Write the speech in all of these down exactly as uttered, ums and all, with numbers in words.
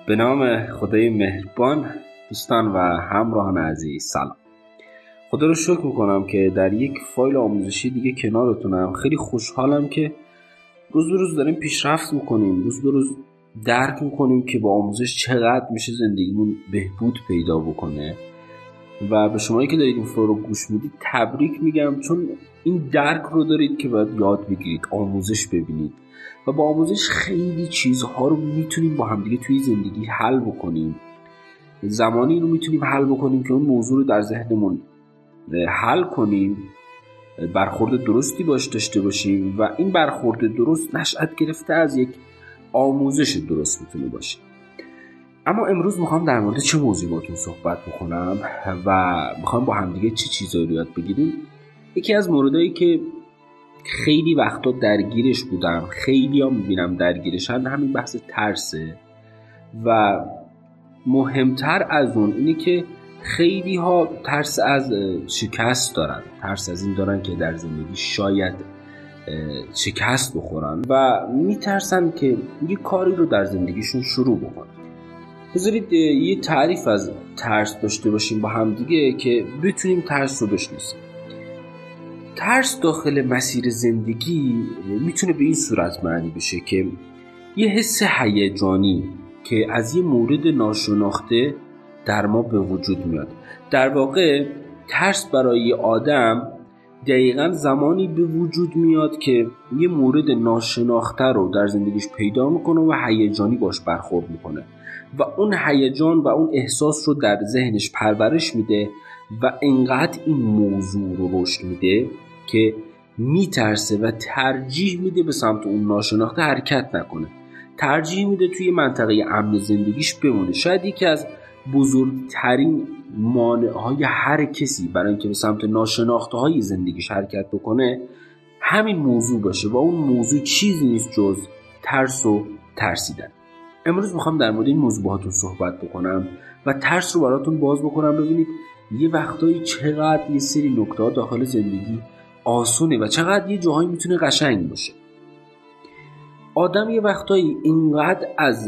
به نام خدای مهربان. دوستان و همراهان عزیز سلام. خدا رو شکر میکنم که در یک فایل آموزشی دیگه کنارتونم. خیلی خوشحالم که روز به روز داریم پیشرفت میکنیم، روز به روز درک میکنیم که با آموزش چقدر میشه زندگیمون بهبود پیدا بکنه. و به شمایی که دارید این فایل رو گوش میدید تبریک میگم، چون این درک رو دارید که باید یاد بگیرید، آموزش ببینید و با آموزش خیلی چیزها رو میتونیم با همدیگه توی زندگی حل بکنیم. زمانی رو میتونیم حل بکنیم که اون موضوع رو در ذهنمون حل کنیم، برخورد درستی باش داشته باشیم و این برخورد درست نشأت گرفته از یک آموزش درست میتونه باشه. اما امروز میخوام در مورد چه موضوعی باهاتون صحبت بکنم و میخوام با همدیگه چه چیزایی رو یاد بگیریم. یکی از موردهایی که خیلی وقتا درگیرش بودم، خیلی ها میبینم درگیرشن، همین بحث ترسه. و مهمتر از اون اینه که خیلی ها ترس از شکست دارن، ترس از این دارن که در زندگی شاید شکست بخورن و میترسن که یه کاری رو در زندگیشون شروع بکنن. بذارید یه تعریف از ترس داشته باشیم با هم دیگه که بتونیم ترس رو بشناسیم. ترس داخل مسیر زندگی میتونه به این صورت معنی بشه که یه حس هیجانی که از یه مورد ناشناخته در ما به وجود میاد. در واقع ترس برای آدم دقیقاً زمانی به وجود میاد که یه مورد ناشناخته رو در زندگیش پیدا میکنه و هیجانی باش برخورد میکنه و اون هیجان و اون احساس رو در ذهنش پرورش میده و انقدر این موضوع رو رشد میده که میترسه و ترجیح میده به سمت اون ناشناخته حرکت نکنه، ترجیح میده توی منطقه امن زندگیش بمونه. شاید یکی از بزرگترین مانعهای هر کسی برای اینکه به سمت ناشناخته های زندگیش حرکت بکنه همین موضوع باشه و اون موضوع چیزی نیست جز ترس و ترسیدن. امروز میخوام در مورد این موضوع باهاتون صحبت بکنم و ترس رو براتون باز بکنم. ببینید یه وقتایی چقدر یه سری نکته داخل زندگی آسونه و چقدر یه جاهایی میتونه قشنگ باشه. آدم یه وقتایی اینقدر از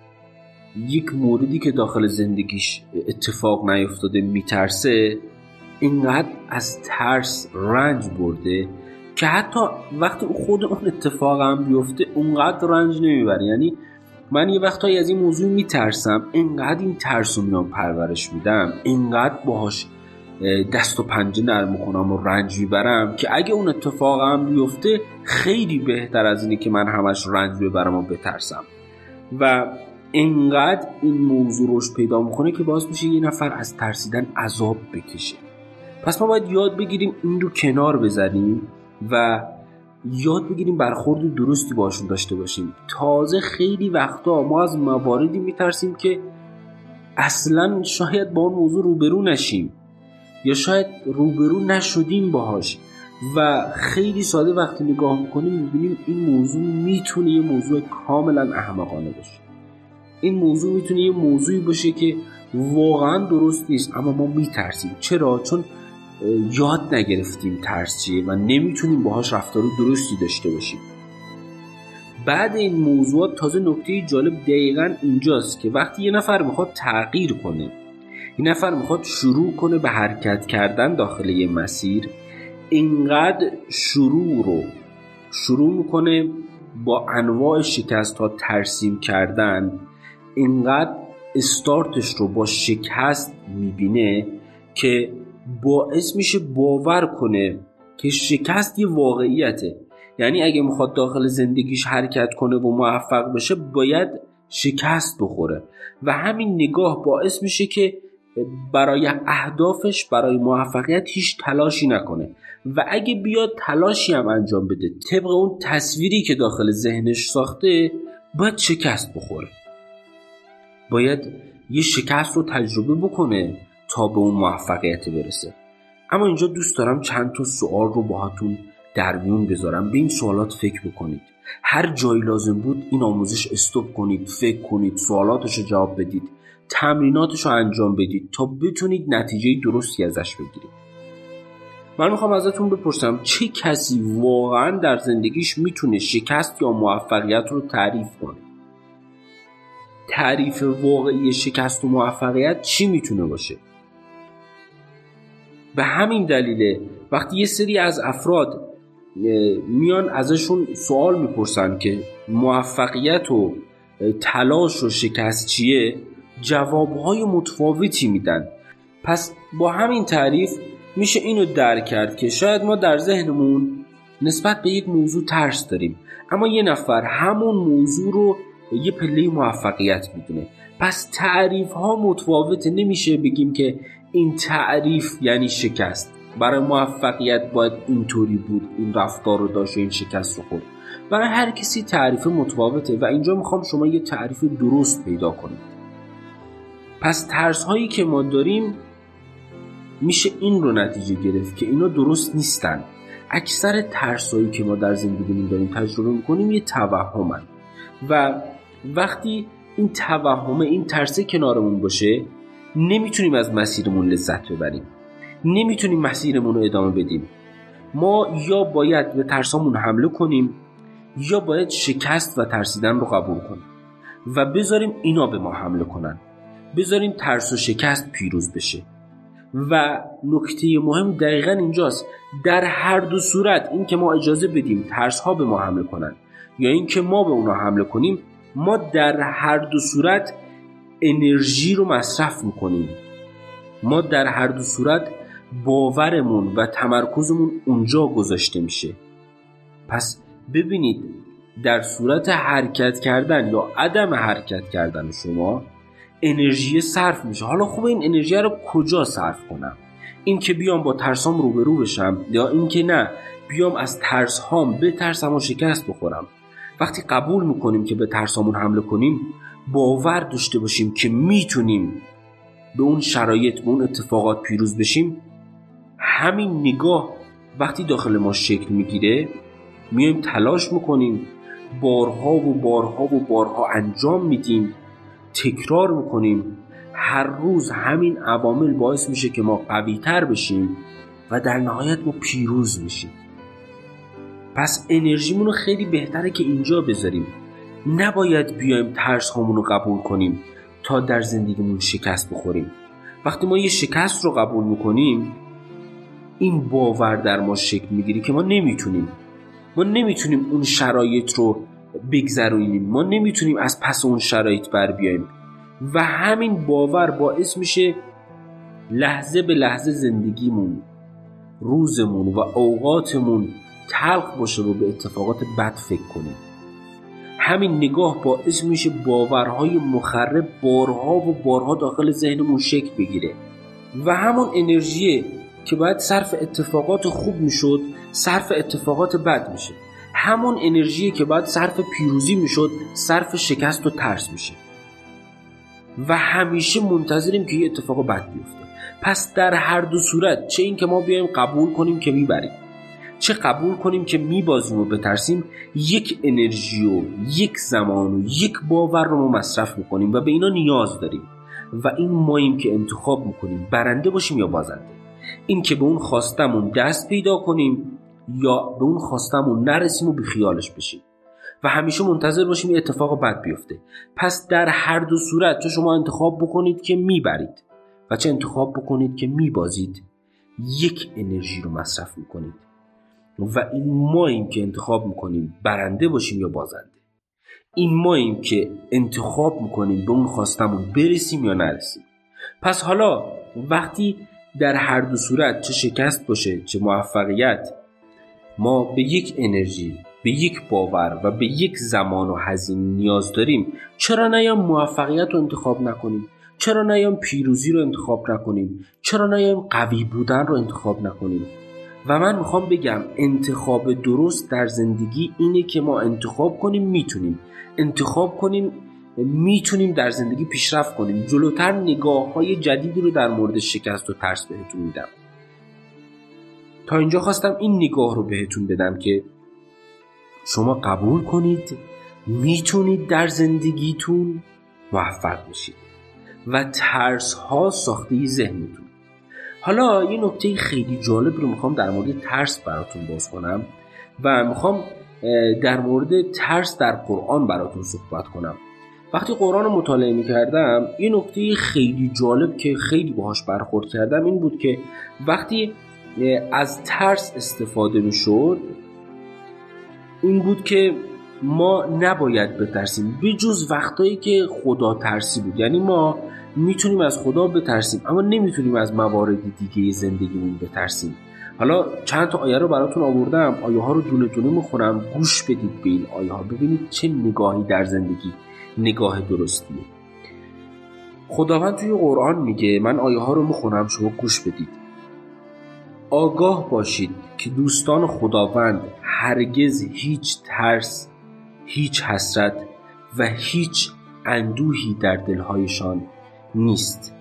یک موردی که داخل زندگیش اتفاق نیفتاده میترسه، اینقدر از ترس رنج برده که حتی وقتی خود اون اتفاق هم بیفته اونقدر رنج نمیبره. یعنی من یه وقتایی از این موضوع میترسم، اینقدر این ترس رو میام پرورش میدم، اینقدر باهاش دست و پنجه نرم میکنم و رنج میبرم که اگه اون اتفاق هم بیفته خیلی بهتر از اینه که من همش رنج ببرم و بترسم. و اینقدر این موضوع روش پیدا میکنه که باعث میشه یه نفر از ترسیدن عذاب بکشه. پس ما باید یاد بگیریم این رو کنار بزنیم و یاد بگیریم برخورد درستی باشون داشته باشیم. تازه خیلی وقتا ما از مواردی میترسیم که اصلا شاید با اون موضوع روبرو نشیم یا شاید روبرو نشدیم باهاش و خیلی ساده وقتی نگاه میکنیم میبینیم این موضوع میتونه یه موضوع کاملا احمقانه باشه. این موضوع میتونه یه موضوعی باشه که واقعا درست نیست اما ما میترسیم. چرا؟ چون یاد نگرفتیم ترس چیه و نمیتونیم باهاش رفتار درستی داشته باشیم. بعد این موضوعات تازه نکته جالب دقیقاً اینجاست که وقتی یه نفر میخواد تغییر کنه، یه نفر میخواد شروع کنه به حرکت کردن داخل یه مسیر، اینقدر شروع رو شروع میکنه با انواع شکست ها ترسیم کردن، اینقدر استارتش رو با شکست میبینه که باعث میشه باور کنه که شکست یه واقعیته. یعنی اگه میخواد داخل زندگیش حرکت کنه و موفق بشه باید شکست بخوره و همین نگاه باعث میشه که برای اهدافش، برای موفقیت هیچ تلاشی نکنه و اگه بیاد تلاشی هم انجام بده طبق اون تصویری که داخل ذهنش ساخته باید شکست بخوره، باید یه شکست رو تجربه بکنه تا به اون موفقیت برسه. اما اینجا دوست دارم چند تا سوال رو باهاتون در میون بذارم. به این سوالات فکر بکنید، هر جایی لازم بود این آموزش استوب کنید، فکر کنید، سوالاتش رو جواب بدید، تمریناتش رو انجام بدید تا بتونید نتیجه درستی ازش بگیرید. من میخوام ازتون بپرسم چه کسی واقعا در زندگیش میتونه شکست یا موفقیت رو تعریف کنه؟ تعریف واقعی شکست و موفقیت چی میتونه باشه. به همین دلیله وقتی یه سری از افراد میان ازشون سوال میپرسن که موفقیت و تلاش و شکست چیه، جوابهای متفاوتی میدن. پس با همین تعریف میشه اینو درک کرد که شاید ما در ذهنمون نسبت به یک موضوع ترس داریم، اما یه نفر همون موضوع رو یه پله موفقیت میدونه. پس تعریف ها متفاوته. نمیشه بگیم که این تعریف یعنی شکست. برای موفقیت باید اینطوری بود، این رفتار رو داشت و این شکست رو خورد. برای هر کسی تعریف متفاوته و اینجا میخوام شما یه تعریف درست پیدا کنید. پس ترس هایی که ما داریم میشه این رو نتیجه گرفت که اینا درست نیستن. اکثر ترس هایی که ما در زندگیمون داریم تجربه میکنیم یه توهمن و وقتی این توهمه، این ترسه کنارمون باشه، نمیتونیم از مسیرمون لذت ببریم، نمیتونیم مسیرمون رو ادامه بدیم. ما یا باید به ترسامون حمله کنیم یا باید شکست و ترسیدن رو قبول کنیم و بذاریم اینا به ما حمله کنن، بذاریم ترس و شکست پیروز بشه. و نکته مهم دقیقاً اینجاست، در هر دو صورت، این که ما اجازه بدیم ترس ها به ما حمله کنن یا این که ما به اونا حمله کنیم، ما در هر دو صورت انرژی رو مصرف میکنیم. ما در هر دو صورت باورمون و تمرکزمون اونجا گذاشته میشه. پس ببینید در صورت حرکت کردن یا عدم حرکت کردن شما انرژی صرف میشه. حالا خوبه این انرژی رو کجا صرف کنم؟ این که بیام با ترسام روبرو بشم یا این که نه بیام از ترس هام بترسم و شکست بخورم؟ وقتی قبول میکنیم که به ترسامون حمله کنیم، باور داشته باشیم که میتونیم به اون شرایط، به اون اتفاقات پیروز بشیم، همین نگاه وقتی داخل ما شکل میگیره، میایم تلاش میکنیم، بارها و بارها و بارها انجام میدیم، تکرار میکنیم. هر روز همین عوامل باعث میشه که ما قوی تر بشیم و در نهایت ما پیروز میشیم. پس انرژیمون رو خیلی بهتره که اینجا بذاریم. نباید بیایم ترس هامون رو قبول کنیم تا در زندگیمون شکست بخوریم. وقتی ما یه شکست رو قبول میکنیم، این باور در ما شکل میگیره که ما نمیتونیم ما نمیتونیم اون شرایط رو بگذرونیم، ما نمیتونیم از پس اون شرایط بر بیاییم و همین باور باعث میشه لحظه به لحظه زندگیمون، روزمون و اوقاتمون تلخ باشه و به اتفاقات بد فکر کنیم. همین نگاه باعث میشه باورهای مخرب بارها و بارها داخل ذهنمون شکل بگیره و همون انرژی که باید صرف اتفاقات خوب میشد صرف اتفاقات بد میشه. همون انرژی که باید صرف پیروزی میشد صرف شکست و ترس میشه و همیشه منتظریم که یه اتفاق بد بیفته. پس در هر دو صورت، چه این که ما بیایم قبول کنیم که میبریم، چه قبول کنیم که میبازیم و بترسیم، یک انرژی و یک زمان و یک باور رو ما مصرف میکنیم و به اینا نیاز داریم و این ماییم که انتخاب میکنیم برنده باشیم یا بازنده. این که به اون خواستمون دست پیدا کنیم یا به اون خواستمون نرسیم و بیخیالش بشیم و همیشه منتظر باشیم یه اتفاق بد بیفته. پس در هر دو صورت، چه شما انتخاب بکنید که میبرید و چه انتخاب بکنید که میبازید، یک انرژی رو مصرف میکنید و این ماییم که انتخاب میکنیم برنده باشیم یا بازنده. این ماییم که انتخاب میکنیم به اون خواستمون برسیم یا نرسیم. پس حالا وقتی در هر دو صورت، چه شکست باشه چه موفقیت، ما به یک انرژی، به یک باور و به یک زمان و هزینه نیاز داریم، چرا نیام موفقیت رو انتخاب نکنیم؟ چرا نیام پیروزی رو انتخاب نکنیم؟ چرا نیام قوی بودن رو انتخاب نکنیم؟ و من میخوام بگم انتخاب درست در زندگی اینه که ما انتخاب کنیم میتونیم انتخاب کنیم میتونیم در زندگی پیشرفت کنیم. جلوتر نگاه های جدیدی رو در مورد شکست و ترس بهتون میدم. تا اینجا خواستم این نگاه رو بهتون بدم که شما قبول کنید میتونید در زندگیتون موفق بشید و ترس ها ساخته ذهنتون. حالا یه نکته خیلی جالب رو میخوام در مورد ترس براتون باز کنم و میخوام در مورد ترس در قرآن براتون صحبت کنم وقتی قرآن رو مطالعه می‌کردم این نکته خیلی جالب که خیلی باهاش برخورد کردم این بود که وقتی از ترس استفاده می‌شد این بود که ما نباید بترسیم بجز وقتایی که خدا ترسی بود. یعنی ما میتونیم از خدا بترسیم اما نمیتونیم از موارد دیگه زندگیمون بترسیم. حالا چند تا آیه رو براتون آوردم، آیه ها رو دونه دونه میخونم، گوش بدید به این آیه ها، ببینید چه نگاهی در زندگی نگاه درستیه. خداوند توی قرآن میگه، من آیه ها رو میخونم شما گوش بدید. آگاه باشید که دوستان خداوند هرگز هیچ ترس، هیچ حسرت و هیچ اندوهی در دلهایشان نیست.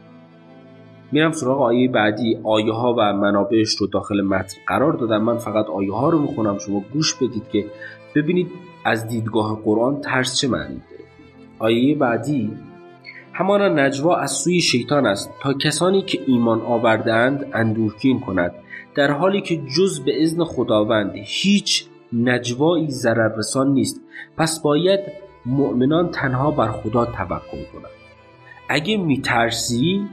میرم سراغ آیه بعدی. آیه ها و منابعش رو داخل متن قرار دادم، من فقط آیه ها رو میخونم شما گوش بدید که ببینید از دیدگاه قرآن ترس چه معنی داره. آیه بعدی، همانا نجوا از سوی شیطان است تا کسانی که ایمان آوردند اندوهگین کند، در حالی که جز به اذن خداوند هیچ نجوایی ضرر رسان نیست. پس باید مؤمنان تنها بر خدا توکل کنند. اگه میترسی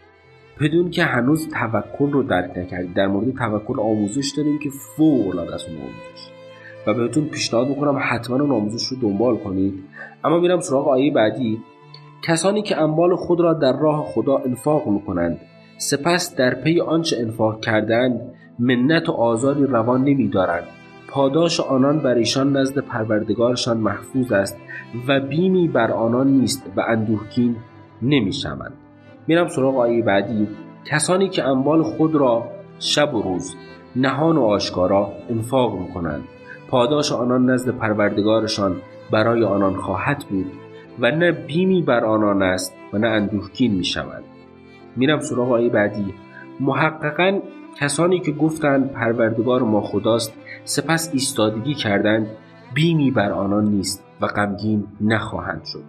بدون که هنوز توکل رو درک نکردی. در مورد توکل آموزش داریم که فوق العاده است اون آموزش و بهتون پیشنهاد میکنم حتما اون آموزش رو دنبال کنید. اما میرم سراغ آیه بعدی. کسانی که اموال خود را در راه خدا انفاق میکنند سپس در پی آنچه انفاق کردند منت و آزاری روان نمیدارند، پاداش آنان بر ایشان نزد پروردگارشان محفوظ است و بیمی بر آنان نیست و اندوهگین نمیشوند. میرم سراغ آیه بعدی. کسانی که اموال خود را شب و روز نهان و آشکارا انفاق میکنند پاداش آنان نزد پروردگارشان برای آنان خواهد بود و نه بیمی بر آنان است و نه اندوهگین میشوند. میرم سراغ آیه بعدی. محققاً کسانی که گفتند پروردگار ما خداست سپس ایستادگی کردند بیمی بر آنان نیست و غمگین نخواهند شد.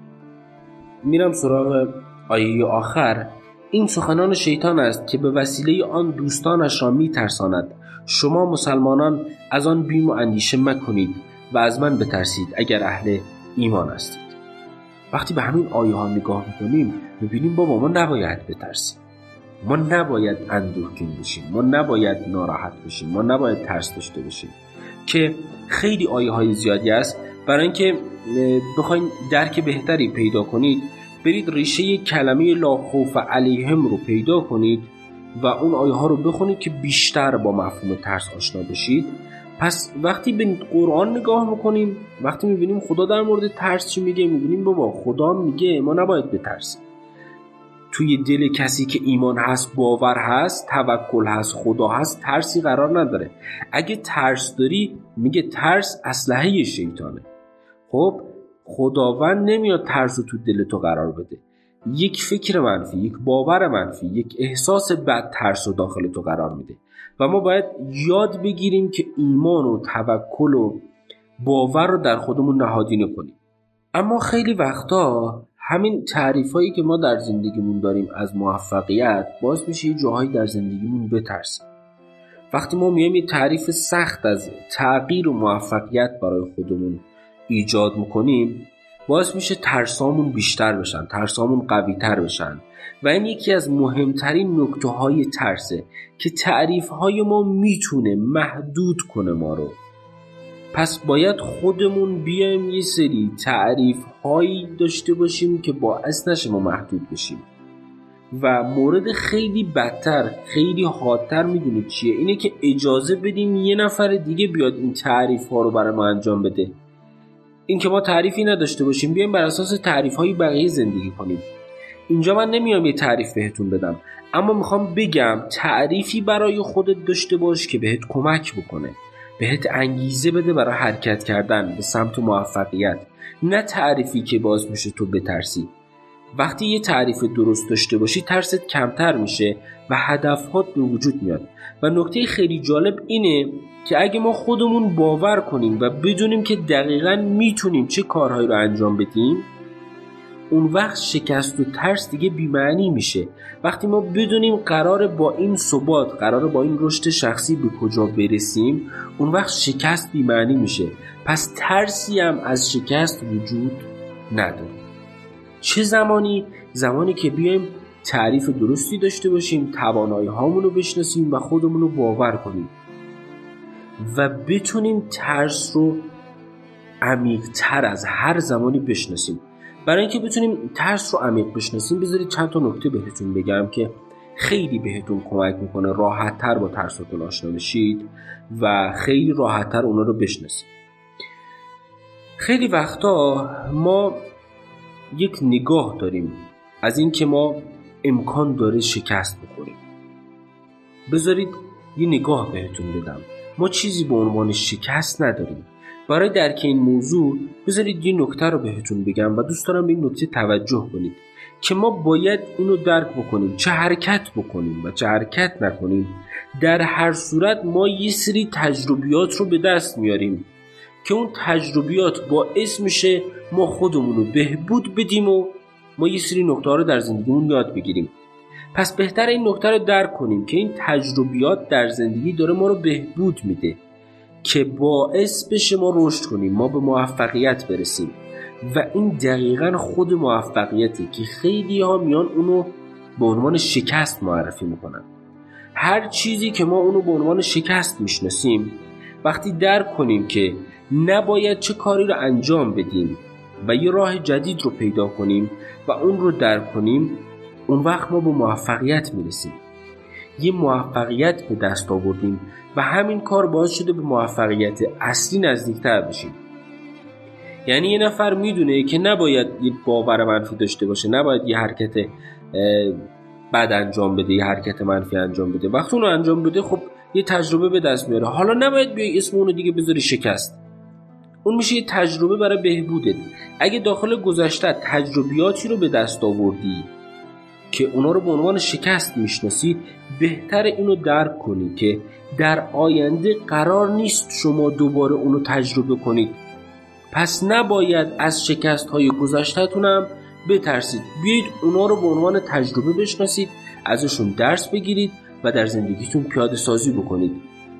میرم سراغ آیه آخر. این سخنان شیطان است که به وسیله آن دوستانش را میترساند. شما مسلمانان از آن بیم و اندیشه مکنید و از من بترسید اگر اهل ایمان هستید. وقتی به همین آیه ها نگاه میکنیم میبینیم بابا ما نباید بترسیم، ما نباید اندوهگین بشیم، ما نباید ناراحت بشیم، ما نباید ترس داشته باشیم که خیلی آیه های زیادی است. برای اینکه بخواید درک بهتری پیدا کنید برید ریشه کلمه لا خوف علیهم رو پیدا کنید و اون آیه ها رو بخونید که بیشتر با مفهوم ترس آشنا بشید. پس وقتی به قرآن نگاه میکنیم، وقتی میبینیم خدا در مورد ترس چی میگه، میبینیم بابا خدا میگه ما نباید بترسیم. توی دل کسی که ایمان هست، باور هست، توکل هست، خدا هست، ترسی قرار نداره. اگه ترس داری میگه ترس اسلحه شیطانه. خب خداوند نمیاد ترس رو تو دل تو قرار بده. یک فکر منفی، یک باور منفی، یک احساس بد ترس رو داخل تو قرار میده و ما باید یاد بگیریم که ایمان و توکل و باور رو در خودمون نهادینه کنیم. اما خیلی وقتا همین تعریفایی که ما در زندگیمون داریم از موفقیت باعث میشه یه جاهایی در زندگیمون بترسیم. وقتی ما میایم یه تعریف سخت از تغییر و موفقیت برای خودمون ایجاد میکنیم باعث میشه ترسامون بیشتر بشن، ترسامون قوی تر بشن و این یکی از مهمترین نکته های ترسه که تعریف های ما میتونه محدود کنه ما رو. پس باید خودمون بیایم یه سری تعریف هایی داشته باشیم که باعث نشه ما محدود بشیم. و مورد خیلی بدتر، خیلی حادتر میدونید چیه؟ اینه که اجازه بدیم یه نفر دیگه بیاد این تعریف ها رو برای ما انجام بده. این که ما تعریفی نداشته باشیم، بیایم بر اساس تعریف های بقیه زندگی کنیم. اینجا من نمیام یه تعریف بهتون بدم، اما میخوام بگم تعریفی برای خودت داشته باش که بهت کمک بکنه، بهت انگیزه بده برای حرکت کردن به سمت موفقیت، نه تعریفی که باز میشه تو بترسی. وقتی یه تعریف درست داشته باشی ترست کمتر میشه و هدفات به وجود میاد. و نکته خیلی جالب اینه که اگه ما خودمون باور کنیم و بدونیم که دقیقاً میتونیم چه کارهایی رو انجام بدیم، اون وقت شکست و ترس دیگه بی‌معنی میشه. وقتی ما بدونیم قراره با این ثبات، قراره با این رشد شخصی به کجا برسیم، اون وقت شکست بی‌معنی میشه. پس ترسی هم از شکست وجود نداره. چه زمانی؟ زمانی که بیایم تعریف درستی داشته باشیم، توانایی هامون رو بشناسیم و خودمون رو باور کنیم و بتونیم ترس رو عمیق تر از هر زمانی بشناسیم. برای اینکه بتونیم ترس رو عمیق بشناسیم بذارید چند تا نکته بهتون بگم که خیلی بهتون کمک میکنه راحت تر با ترساتون آشنا بشید و خیلی راحت تر اونا رو بشناسید. خیلی وقتا ما یک نگاه داریم از این که ما امکان داره شکست بخوریم. بذارید یه نگاه بهتون بدم. ما چیزی به عنوان شکست نداریم. برای درک این موضوع بذارید یه نکته رو بهتون بگم و دوست دارم به این نکته توجه کنید که ما باید اینو درک بکنیم. چه حرکت بکنیم و چه حرکت نکنیم، در هر صورت ما یه سری تجربیات رو به دست میاریم که اون تجربیات باعث میشه ما خودمون رو بهبود بدیم و ما یه سری نکته رو در زندگیمون یاد بگیریم. پس بهتر این نکته رو درک کنیم که این تجربیات در زندگی داره ما رو بهبود میده که باعث بشه ما رشد کنیم، ما به موفقیت برسیم و این دقیقاً خود موفقیته که خیلی ها میان اونو به عنوان شکست معرفی میکنن. هر چیزی که ما اونو به عنوان شکست میشناسیم، وقتی درک کنیم که نباید چه کاری رو انجام بدیم و یه راه جدید رو پیدا کنیم و اون رو درک کنیم، اون وقت ما به موفقیت میرسیم. یه موفقیت به دست آوردیم و همین کار باعث شده به موفقیت اصلی نزدیکتر بشیم. یعنی یه نفر میدونه که نباید یه باور منفی داشته باشه، نباید یه حرکت بد انجام بده، یه حرکت منفی انجام بده. وقتی اونو انجام بده خب یه تجربه به دست میاره. حالا نباید بیای اسم اونو دیگه بذاری شکست. اون میشه یه تجربه برای بهبودت. اگه داخل گذشته تجربیاتی رو به دست آوردی که اونا رو به عنوان شکست میشناسی، بهتر اینو درک کنی که در آینده قرار نیست شما دوباره اونو تجربه کنید. پس نباید از شکست های گذشته‌تون هم بترسید. بیایید اونا رو به عنوان تجربه بشناسید، ازشون درس بگیرید و در زندگیتون پیاده سازی بکنید.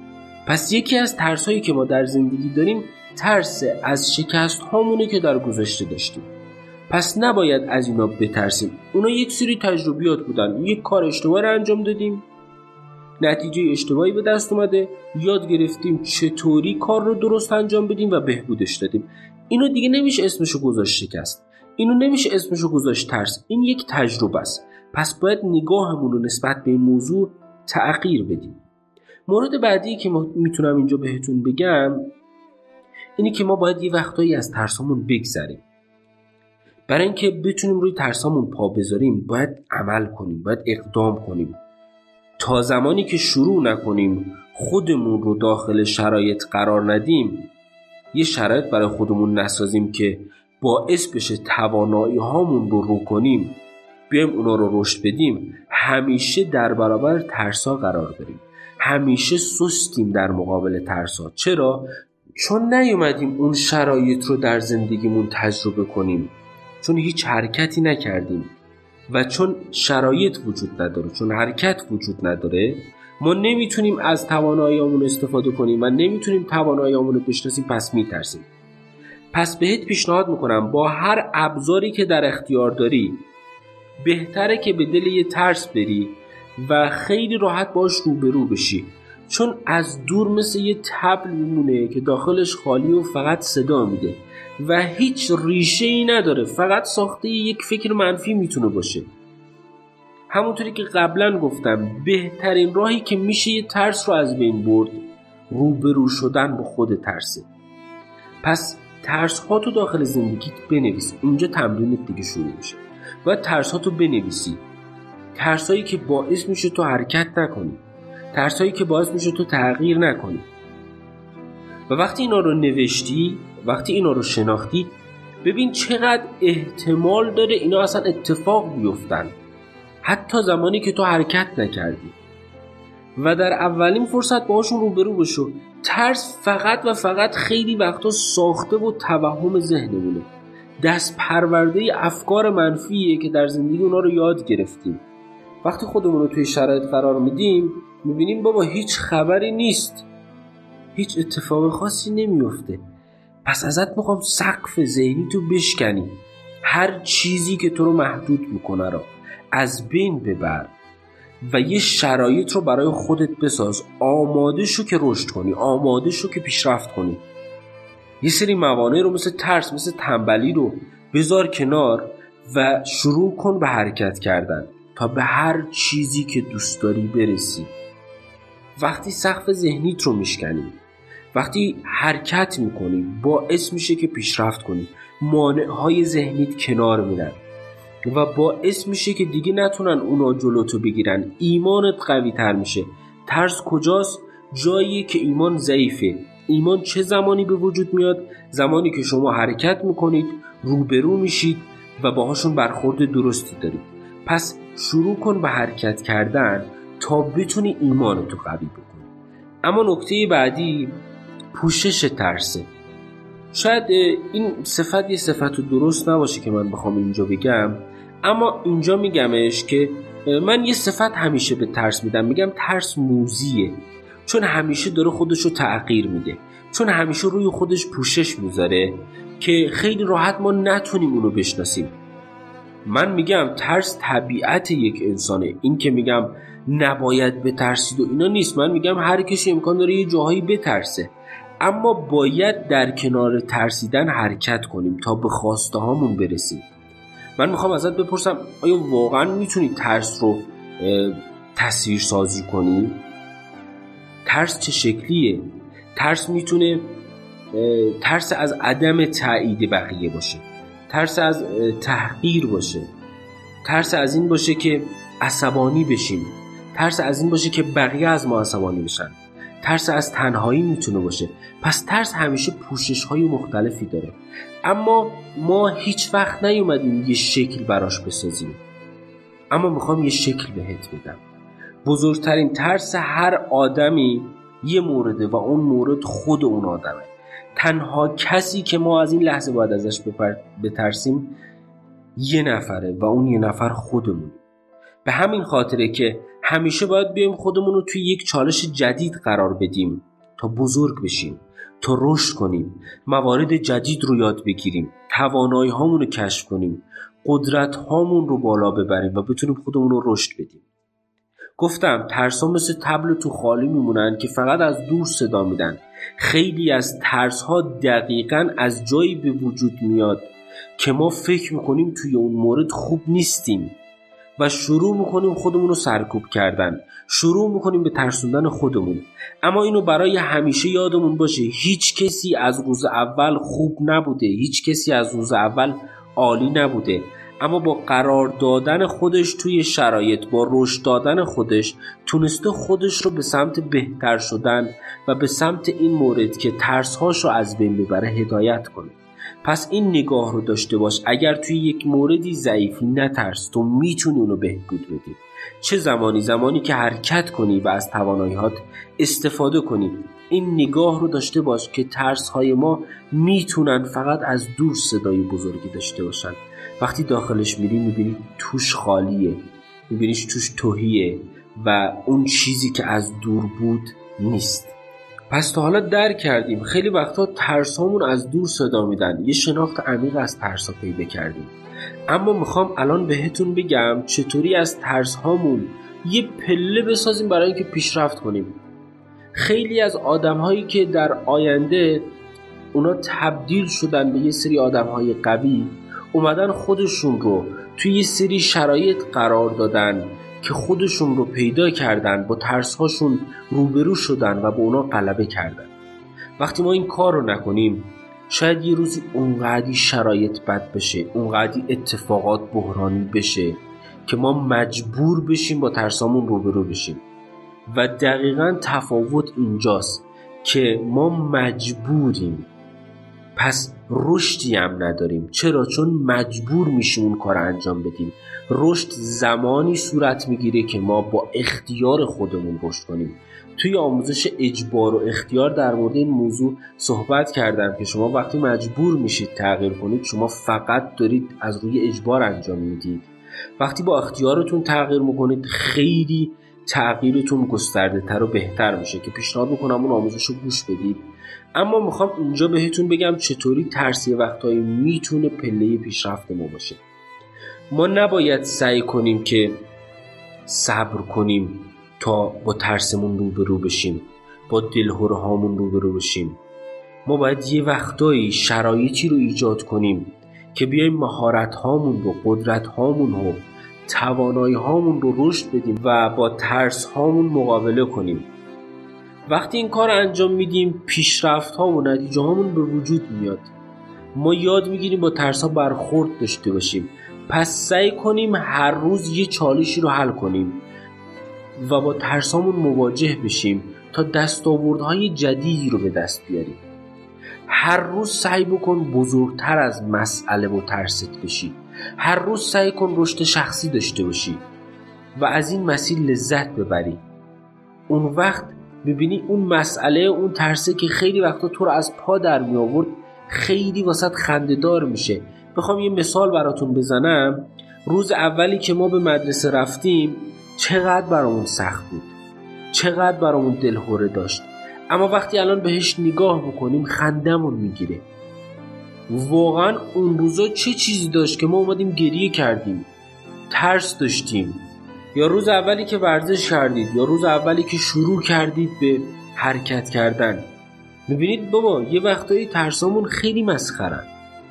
پس یکی از ترس هایی که ما در زندگی داریم ترس از شکست هامونه که در گذشته داشتیم. پس نباید از اینا بترسیم. اونا یک سری تجربیات بودن. یک کار اشتباهی رو انجام دادیم، نتیجه اشتباهی به دست اومده، یاد گرفتیم چطوری کار رو درست انجام بدیم و بهبودش دادیم. اینو دیگه نمیشه اسمشو گذاشت شکست، اینو نمیشه اسمشو گذاشت ترس. این یک تجربه است. پس باید نگاهمون رو نسبت به این موضوع تغییر بدیم. مورد بعدی که ما میتونم اینجا بهتون بگم اینی که ما باید یه وقتایی از ترسامون بگذریم. برای اینکه بتونیم روی ترسامون پا بذاریم باید عمل کنیم، باید اقدام کنیم. تا زمانی که شروع نکنیم خودمون رو داخل شرایط قرار ندیم، یه شرایط برای خودمون نسازیم که باعث بشه توانایی هامون رو رو کنیم، بیایم اونا رو رشد بدیم، همیشه در برابر ترسا قرار داریم. همیشه سستیم در مقابل ترسا. چرا؟ چون نیومدیم اون شرایط رو در زندگیمون تجربه کنیم، چون هیچ حرکتی نکردیم و چون شرایط وجود نداره، چون حرکت وجود نداره، ما نمیتونیم از تواناییامون استفاده کنیم و نمیتونیم تواناییامون رو بشناسیم. پس میترسیم. پس بهت پیشنهاد میکنم با هر ابزاری که در اختیار داری بهتره که به دل یه ترس بری و خیلی راحت باش روبرو بشی، چون از دور مثل یه طبل میمونه که داخلش خالی و فقط صدا میده و هیچ ریشه ای نداره، فقط ساخته یک فکر منفی میتونه باشه. همونطوری که قبلا گفتم بهترین راهی که میشه یه ترس رو از بین برد روبرو شدن با خود ترسه. پس ترس ها تو داخل زندگیت بنویس. اینجا تمرینت دیگه شروع میشه. باید ترس ها تو بنویسی. ترس هایی که باعث میشه تو حرکت نکنی، ترس هایی که باعث میشه تو تغییر نکنی. و وقتی اینا رو نوشتی، وقتی اینا رو شناختی، ببین چقدر احتمال داره اینا اصلا اتفاق بیفتن، حتی زمانی که تو حرکت نکردی. و در اولین فرصت باهاشون روبرو بشو. ترس فقط و فقط خیلی وقتا ساخته و توهم ذهنمونه، دست پرورده افکار منفیه که در زندگی اونا رو یاد گرفتیم. وقتی خودمون رو توی شرایط قرار میدیم میبینیم بابا هیچ خبری نیست، هیچ اتفاق خاصی نمیفته. پس ازت میخوام سقف ذهنی تو بشکنی. هر چیزی که تو رو محدود میکنه رو از بین ببر و یه شرایط رو برای خودت بساز. آماده شو که رشد کنی، آماده شو که پیشرفت کنی. یه سری موانع رو مثل ترس، مثل تنبلی رو بذار کنار و شروع کن به حرکت کردن تا به هر چیزی که دوست داری برسی. وقتی سقف ذهنیت رو میشکنی، وقتی حرکت میکنی، باعث میشه که پیشرفت کنی. مانعهای ذهنیت کنار میرن و باعث میشه که دیگه نتونن اونا جلوتو بگیرن. ایمانت قوی تر میشه. ترس کجاست؟ جایی که ایمان ضعیفه. ایمان چه زمانی به وجود میاد؟ زمانی که شما حرکت میکنید، روبرو میشید و باهاشون برخورد درستی دارید. پس شروع کن به حرکت کردن تا بتونی ایمانتو قوی بکنی. اما نکته بعدی پوشش ترسه. شاید این صفت یه صفت درست نباشه که من بخوام اینجا بگم، اما اینجا میگمش که من یه صفت همیشه به ترس میدم، میگم ترس موذیه، چون همیشه داره خودشو تغییر میده، چون همیشه روی خودش پوشش میذاره که خیلی راحت ما نتونیم اونو بشناسیم. من میگم ترس طبیعت یک انسانه. این که میگم نباید بترسید و اینا نیست. من میگم هر کسی امکان داره یه جاهایی بترسه، اما باید در کنار ترسیدن حرکت کنیم تا به خواسته هامون برسیم. من میخوام ازت بپرسم آیا واقعا میتونی ترس رو تصویر سازی کنی؟ ترس چه شکلیه؟ ترس میتونه ترس از عدم تایید بقیه باشه، ترس از تحقیر باشه، ترس از این باشه که عصبانی بشیم، ترس از این باشه که بقیه از ما عصبانی بشن، ترس از تنهایی میتونه باشه. پس ترس همیشه پوشش های مختلفی داره، اما ما هیچ وقت نیومدیم یه شکل براش بسازیم. اما میخوام یه شکل بهت بدم. بزرگترین ترس هر آدمی یه مورده و اون مورد خود اون آدمه. تنها کسی که ما از این لحظه باید ازش بترسیم یه نفره و اون یه نفر خودمون. به همین خاطره که همیشه باید بیایم خودمون رو توی یک چالش جدید قرار بدیم تا بزرگ بشیم، تا رشد کنیم، موارد جدید رو یاد بگیریم، توانایی هامون رو کشف کنیم، قدرت هامون رو بالا ببریم و بتونیم خودمون رو رشد بدیم. گفتم ترس ها مثل طبل تو خالی میمونن که فقط از دور صدا میدن. خیلی از ترس ها دقیقاً از جایی به وجود میاد که ما فکر میکنیم توی اون مورد خوب نیستیم و شروع میکنیم خودمون رو سرکوب کردن، شروع میکنیم به ترسوندن خودمون. اما اینو برای همیشه یادمون باشه، هیچ کسی از روز اول خوب نبوده، هیچ کسی از روز اول عالی نبوده، اما با قرار دادن خودش توی شرایط، با رشد دادن خودش، تونسته خودش رو به سمت بهتر شدن و به سمت این مورد که ترسهاش رو از بین ببره هدایت کنه. پس این نگاه رو داشته باش، اگر توی یک موردی ضعیفی نترس، تو میتونی اونو بهبود بدی. چه زمانی؟ زمانی که حرکت کنی و از تواناییات استفاده کنی. این نگاه رو داشته باش که ترس‌های ما میتونن فقط از دور صدای بزرگی داشته باشن. وقتی داخلش میری میبینی توش خالیه، میبینیش توش تهیه و اون چیزی که از دور بود نیست. پس تا حالا درک کردیم خیلی وقتا ترسامون از دور صدا میدن، یه شناخت عمیق از ترسا پیدا کردیم. اما میخوام الان بهتون بگم چطوری از ترسهامون یه پله بسازیم برای اینکه پیشرفت کنیم. خیلی از آدمهایی که در آینده اونا تبدیل شدن به یه سری آدمهای قوی، اومدن خودشون رو توی یه سری شرایط قرار دادن که خودشون رو پیدا کردن، با ترسهاشون روبرو شدن و با اونا غلبه کردن. وقتی ما این کار رو نکنیم، شاید یه روزی اونقدی شرایط بد بشه، اونقدی اتفاقات بحرانی بشه که ما مجبور بشیم با ترسامون روبرو بشیم. و دقیقاً تفاوت اینجاست که ما مجبوریم، پس رشدی هم نداریم. چرا؟ چون مجبور میشیم اون کار انجام بدیم. رشد زمانی صورت میگیره که ما با اختیار خودمون رشد کنیم. توی آموزش اجبار و اختیار در مورد این موضوع صحبت کردم که شما وقتی مجبور میشید تغییر کنید، شما فقط دارید از روی اجبار انجام میدید. وقتی با اختیارتون تغییر میکنید، خیلی تغییرتون گسترده تر و بهتر میشه که پیشنهاد میکنم اون آموزش رو گوش بدید. اما میخوام اینجا بهتون بگم چطوری ترس یه وقتایی میتونه پله پیشرفت ما باشه. ما نباید سعی کنیم که صبر کنیم تا با ترسمون روبرو بشیم، با دلهره هامون روبرو بشیم. ما باید یه وقتایی شرایطی رو ایجاد کنیم که بیایم مهارت هامون رو، قدرت هامون رو، توانایی هامون رو رشد بدیم و با ترس هامون مقابله کنیم. وقتی این کار انجام میدیم پیشرفت ها و نتیجه هامون به وجود میاد. ما یاد میگیریم با ترس ها برخورد داشته باشیم. پس سعی کنیم هر روز یه چالشی رو حل کنیم و با ترس هامون مواجه بشیم تا دستاوردهای جدیدی رو به دست بیاریم. هر روز سعی بکن بزرگتر از مسئله و ترست بشی. هر روز سعی کن رشد شخصی داشته باشی و از این مسیر لذت ببری. اون وقت ببینی اون مسئله، اون ترسه که خیلی وقتا تو رو از پا در می آورد، خیلی واسط خنده‌دار میشه. بخوام یه مثال براتون بزنم. روز اولی که ما به مدرسه رفتیم چقدر برامون سخت بود، چقدر برامون دلهره داشت، اما وقتی الان بهش نگاه بکنیم خندمون میگیره. واقعا اون روزا چه چیزی داشت که ما اومدیم گریه کردیم، ترس داشتیم. یا روز اولی که ورزش کردید، یا روز اولی که شروع کردید به حرکت کردن. میبینید بابا یه وقتایی ترسامون خیلی مسخرن.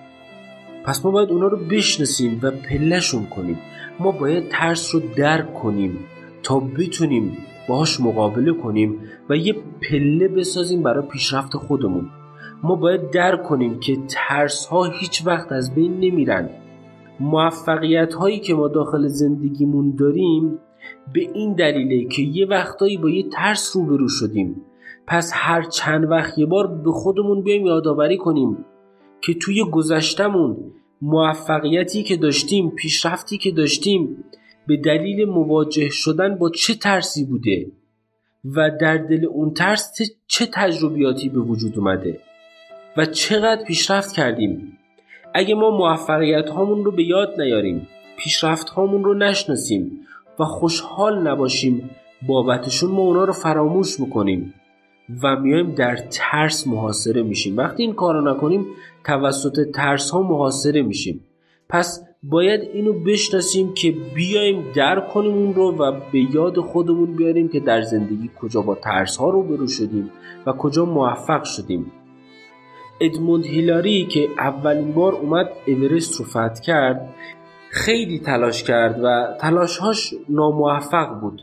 پس ما باید اونا رو بشناسیم و پله‌شون کنیم. ما باید ترس رو درک کنیم تا بتونیم باهاش مقابله کنیم و یه پله بسازیم برای پیشرفت خودمون. ما باید درک کنیم که ترس ها هیچ وقت از بین نمیرن. موفقیت هایی که ما داخل زندگیمون داریم به این دلیله که یه وقتایی با یه ترس روبرو شدیم. پس هر چند وقت یه بار به خودمون بیایم یادآوری کنیم که توی گذشتمون موفقیتی که داشتیم، پیشرفتی که داشتیم به دلیل مواجه شدن با چه ترسی بوده و در دل اون ترس چه تجربیاتی به وجود اومده و چقدر پیشرفت کردیم. اگه ما موفقیت هامون رو به یاد نیاریم، پیشرفت هامون رو نشناسیم و خوشحال نباشیم بابتشون، ما اونا رو فراموش میکنیم و میایم در ترس محاصره میشیم. وقتی این کارو نکنیم توسط ترس ها محاصره میشیم. پس باید اینو بشناسیم که بیایم درک کنیم اون رو و به یاد خودمون بیاریم که در زندگی کجا با ترس ها روبرو شدیم و کجا موفق شدیم. ادموند هیلاری که اولین بار اومد اورست رو فتح کرد خیلی تلاش کرد و تلاشهاش ناموفق بود،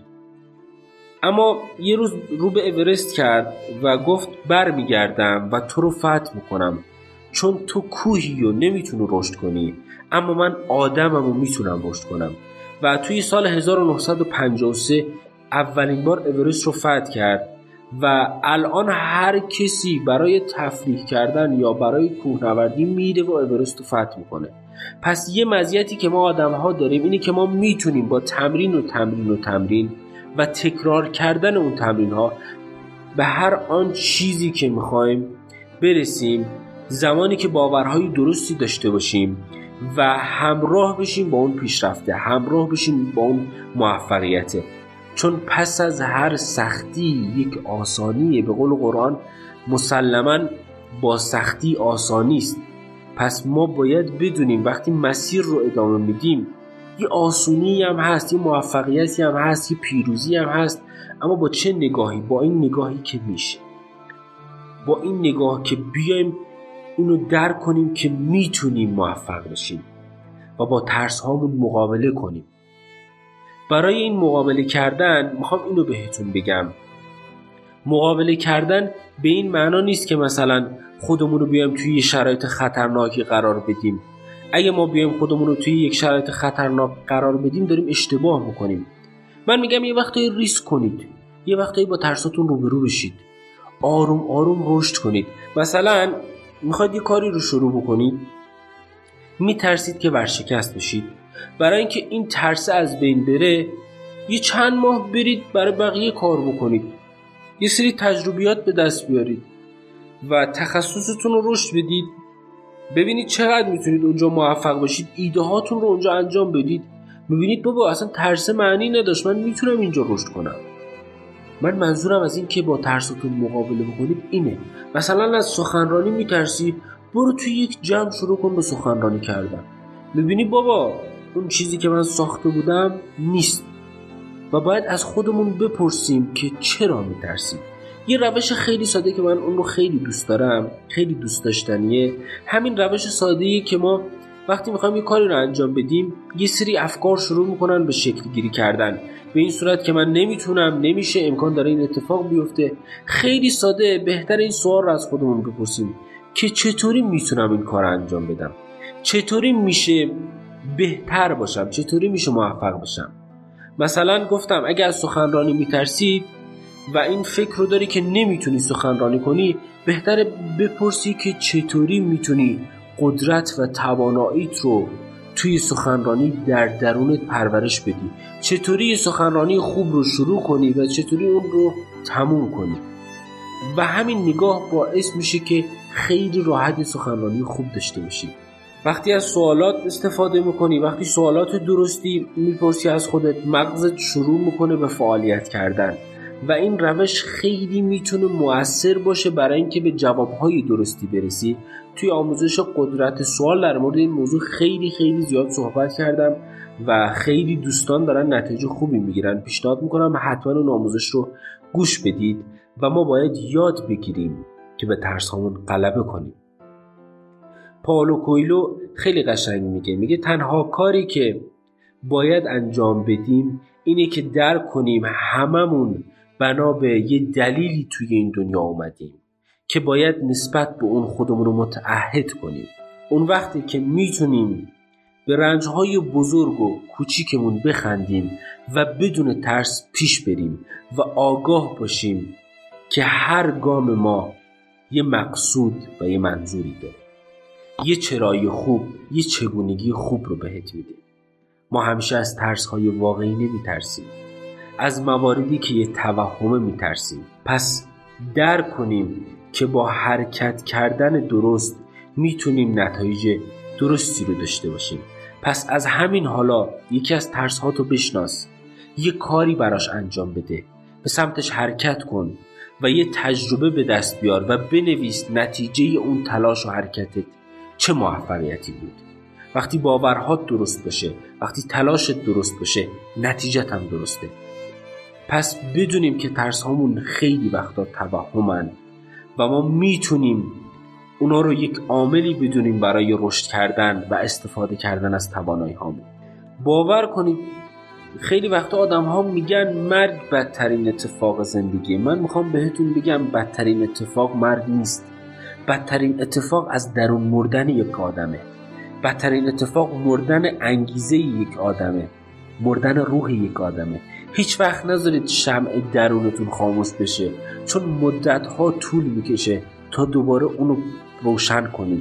اما یه روز رو به اورست کرد و گفت برمیگردم و تو رو فتح میکنم، چون تو کوهی و نمیتونی رشد کنی اما من آدمم و میتونم رشد کنم. و توی سال هزار و نهصد و پنجاه و سه اولین بار اورست رو فتح کرد و الان هر کسی برای تفریح کردن یا برای کوهنوردی میره و اورست رو فتح میکنه. پس یه مزیتی که ما آدم ها داریم اینه که ما میتونیم با تمرین و تمرین و تمرین و تکرار کردن اون تمرین ها به هر آن چیزی که میخوایم برسیم، زمانی که باورهای درستی داشته باشیم و همراه بشیم با اون پیشرفته، همراه بشیم با اون موفقیته. چون پس از هر سختی یک آسانیه. به قول قرآن مسلماً با سختی آسانی است. پس ما باید بدونیم وقتی مسیر رو ادامه میدیم یه آسونی هم هست، یه موفقیتی هم هست، یه پیروزی هم هست، اما با چه نگاهی؟ با این نگاهی که میشه، با این نگاه که بیایم اینو درک کنیم که میتونیم موفق بشیم و با ترس هامون مقابله کنیم. برای این مقابله کردن میخوام اینو بهتون بگم، مقابله کردن به این معنا نیست که مثلا خودمون رو بیایم توی یه شرایط خطرناکی قرار بدیم. اگه ما بیایم خودمون رو توی یک شرایط خطرناک قرار بدیم داریم اشتباه میکنیم. من میگم یه وقتایی ریسک کنید، یه وقتایی با ترساتون روبرو بشید، آروم آروم رشد کنید. مثلا میخواید یه کاری رو شروع بکنید، میترسید که ورشکست بشید. برای اینکه این ترس از بین بره یه چند ماه برید برای بقیه کار بکنید، یه سری تجربیات به دست بیارید و تخصصتون رو رشد بدید، ببینید چقدر میتونید اونجا موفق باشید، ایده هاتون رو اونجا انجام بدید میبینید بابا اصلا ترس معنی نداشت، من میتونم اینجا رشد کنم. من منظورم از این که با ترستون مقابله بکنید اینه. مثلا از سخنرانی میترسی، برو توی یک جمع شروع کن به سخنرانی کردن. میبینی بابا اون چیزی که من ساخته بودم نیست و باید از خودمون بپرسیم که چرا میترسیم. یه روش خیلی ساده که من اون رو خیلی دوست دارم، خیلی دوست داشتنیه، همین روش ساده‌ایه که ما وقتی میخوایم یه کاری رو انجام بدیم یه سری افکار شروع میکنن به شکل گیری کردن، به این صورت که من نمیتونم، نمیشه، امکان داره این اتفاق بیفته. خیلی ساده، بهتر این سوال رو از خودمون بپرسیم که چطوری میتونم این کار رو انجام بدم، چطوری میشه بهتر باشم، چطوری میشه موفق بشم. مثلا گفتم اگه از سخنرانی میترسید و این فکر رو داری که نمیتونی سخنرانی کنی، بهتره بپرسی که چطوری میتونی قدرت و تواناییت رو توی سخنرانی در درونت پرورش بدی، چطوری سخنرانی خوب رو شروع کنی و چطوری اون رو تموم کنی. و همین نگاه باعث میشه که خیلی راحت سخنرانی خوب داشته باشی. وقتی از سوالات استفاده میکنی، وقتی سوالات درستی میپرسی از خودت، مغزت شروع میکنه به فعالیت کردن و این روش خیلی میتونه مؤثر باشه برای اینکه به جوابهای درستی برسی. توی آموزش قدرت سوال در مورد این موضوع خیلی خیلی زیاد صحبت کردم و خیلی دوستان دارن نتیجه خوبی میگیرن. پیشنهاد میکنم حتما اون آموزش رو گوش بدید و ما باید یاد بگیریم که به ترسامون غلبه کنیم. پائولو کوئلو خیلی قشنگ میگه، میگه تنها کاری که باید انجام بدیم اینه که درک کنیم هممون بنا به یه دلیلی توی این دنیا اومدیم که باید نسبت به اون خودمون رو متعهد کنیم. اون وقتی که میتونیم به رنجهای بزرگ و کوچیکمون بخندیم و بدون ترس پیش بریم و آگاه باشیم که هر گام ما یه مقصود و یه منظوری داره، یه چرایی خوب، یه چگونگی خوب رو بهت میده. ما همیشه از ترس‌های واقعی نمیترسیم، از مواردی که یه توهمه میترسیم. پس درک کنیم که با حرکت کردن درست میتونیم نتایج درستی رو داشته باشیم. پس از همین حالا یکی از ترس‌هاتو بشناس، یه کاری براش انجام بده، به سمتش حرکت کن و یه تجربه به دست بیار و بنویس نتیجه اون تلاش و حرکتت چه موفقیتی بود. وقتی باورهات درست باشه، وقتی تلاشت درست باشه، نتیجت هم درسته. پس بدونیم که ترس هامون خیلی وقتا توهمن و ما میتونیم اونا رو یک عاملی بدونیم برای رشد کردن و استفاده کردن از توانایی هامون. باور کنید خیلی وقتا آدم ها میگن مرگ بدترین اتفاق زندگی. من میخوام بهتون بگم بدترین اتفاق مرگ نیست. بدترین اتفاق از درون مردن یک آدمه. بدترین اتفاق مردن انگیزه یک آدمه، مردن روح یک آدمه. هیچ وقت نذارید شمع درونتون خاموش بشه، چون مدت‌ها طول میکشه تا دوباره اونو روشن کنید.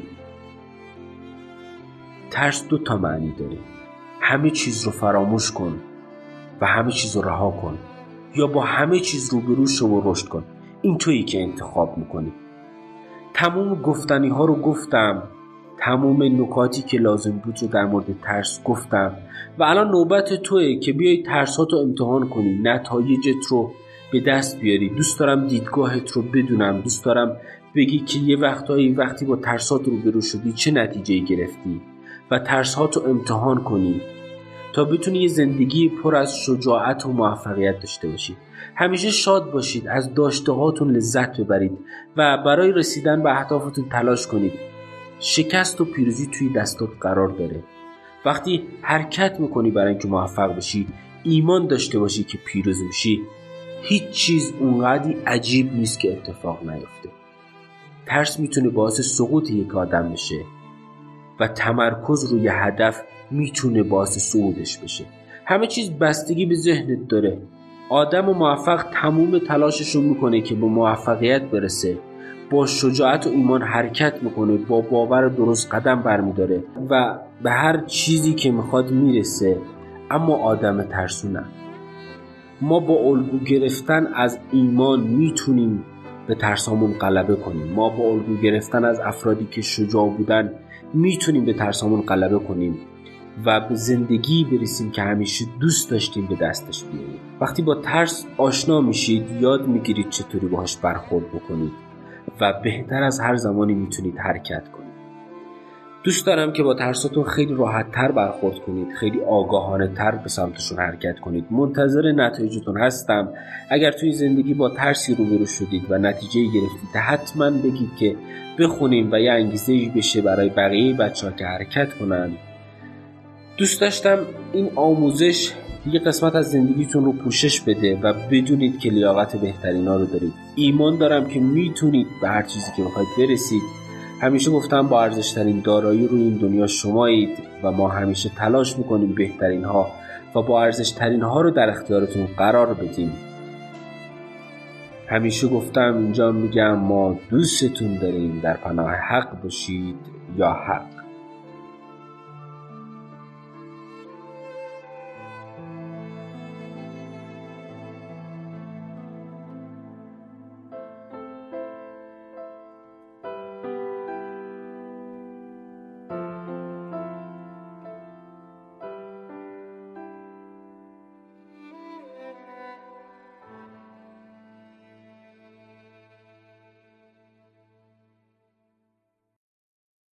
ترس دو تا معنی داره، همه چیز رو فراموش کن و همه چیز رو رها کن، یا با همه چیز روبرو شو و رشد کن. این تویی که انتخاب میکنی. تموم گفتنی ها رو گفتم، تموم نکاتی که لازم بود رو در مورد ترس گفتم و الان نوبت توئه که بیای ترسات رو امتحان کنی، نتایجت رو به دست بیاری. دوست دارم دیدگاهت رو بدونم، دوست دارم بگی که یه وقتایی وقتی با ترسات روبرو شدی چه نتیجه‌ای گرفتی و ترسات رو امتحان کنی تا بتونی یه زندگی پر از شجاعت و موفقیت داشته باشی. همیشه شاد باشید، از داشته هاتون لذت ببرید و برای رسیدن به اهدافتون تلاش کنید. شکست و پیروزی توی دستات قرار داره. وقتی حرکت میکنی برای اینکه موفق بشی، ایمان داشته باشی که پیروز میشی، هیچ چیز اونقدی عجیب نیست که اتفاق نیفته. ترس میتونه باعث سقوط یک آدم بشه و تمرکز روی هدف میتونه باعث صعودش بشه. همه چیز بستگی به ذهنت داره. آدم و موفق تموم تلاششون میکنه که به موفقیت برسه، با شجاعت و ایمان حرکت میکنه، با باور درست قدم برمیداره و به هر چیزی که میخواد میرسه. اما آدم ترسونه. ما با الگو گرفتن از ایمان میتونیم به ترسامون غلبه کنیم. ما با الگو گرفتن از افرادی که شجاع بودن میتونیم به ترسامون غلبه کنیم. و به زندگی برسیم که همیشه دوست داشتیم به دستش بیاریم. وقتی با ترس آشنا میشید یاد میگیرید چطوری باهاش برخورد بکنید و بهتر از هر زمانی میتونید حرکت کنید. دوست دارم که با ترساتون خیلی راحت تر برخورد کنید، خیلی آگاهانه تر به سمتشون حرکت کنید. منتظر نتایجتون هستم. اگر توی زندگی با ترسی روبرو شدید و نتیجه گرفتید حتما بگید که بخونیم و یه انگیزه‌ای بشه برای بقیه بچه‌ها که حرکت کنن. دوست داشتم این آموزش یه قسمت از زندگیتون رو پوشش بده و بدونید که لیاقت بهترینا رو دارید. ایمان دارم که میتونید به هر چیزی که بخواید برسید. همیشه گفتم با ارزشترین دارایی روی این دنیا شمایید و ما همیشه تلاش میکنیم بهترین ها و با ارزشترین ها رو در اختیارتون قرار بدیم. همیشه گفتم اینجا میگم ما دوستتون داریم. در پناه حق باشید یا حق.